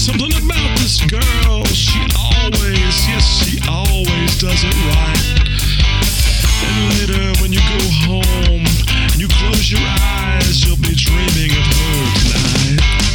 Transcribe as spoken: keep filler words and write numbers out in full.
Something about this girl, she always, yes, she always does it right. And later when you go home and you close your eyes, you'll be dreaming of her tonight.